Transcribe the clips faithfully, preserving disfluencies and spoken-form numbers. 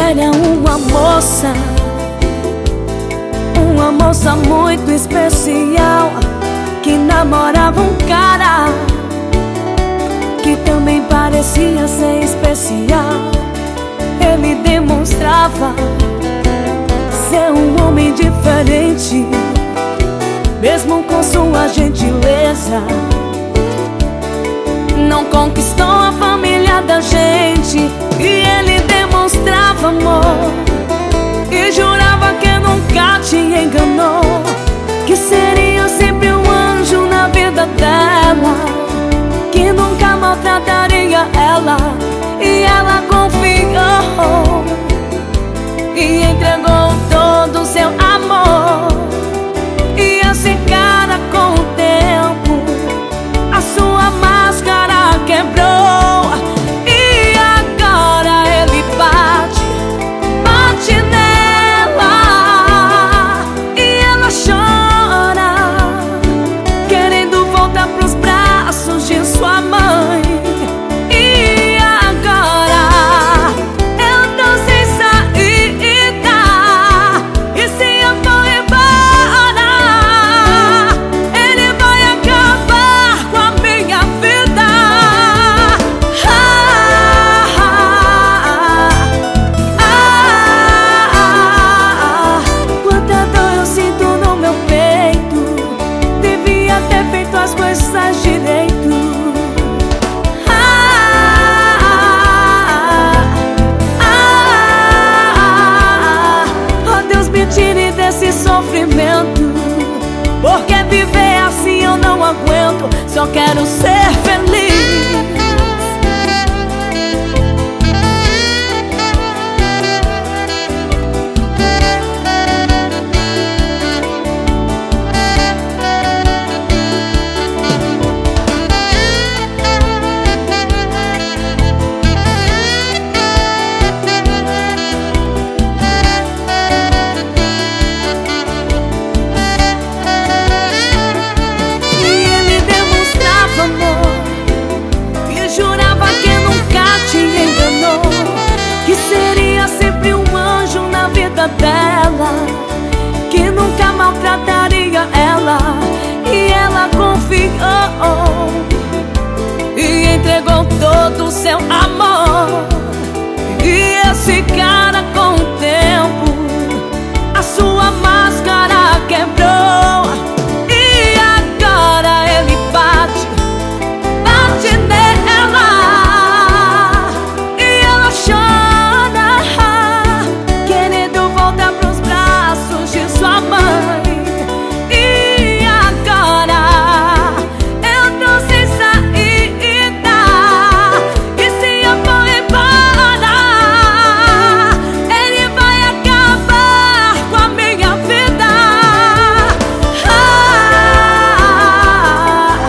era uma moça, uma moça muito especial, que namorava um cara que também parecia ser especial. Ele demonstrava ser um homem diferente, mesmo com sua gentileza. Não conquistou a família da gente, e ele demonstrava amor e jurava que nunca te enganou, que seria sempre um anjo na vida dela, que nunca maltrataria ela. E ela confiou e entregou todo o seu amor. E esse cara, com o tempo, a sua máscara quebrou, e agora ele bate, bate nela, e ela chora, querendo voltar pros braços de sua mãe. E agora eu tô sem saída, e se eu for embora, ele vai acabar com a minha vida. Ah, ah, ah, ah, quanta dor eu sinto no meu peito, devia ter feito as coisas direito. Tire desse sofrimento, porque viver assim eu não aguento. Só quero ser feliz. Dela, que nunca maltrataria ela. E ela confiou e entregou todo o seu amor. E esse cara, com o tempo, a sua máscara quebrou, e agora ele bate, bate nela, e ela chora, sua mãe. E agora eu tô sem saída, e se eu for embora, ele vai acabar com a minha vida. Ah,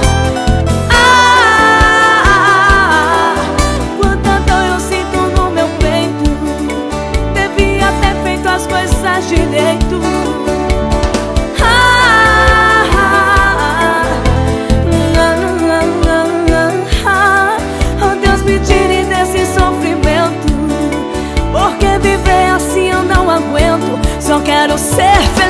ah, quanta dor eu sinto no meu peito, devia ter feito as coisas direito. Só quero ser feliz.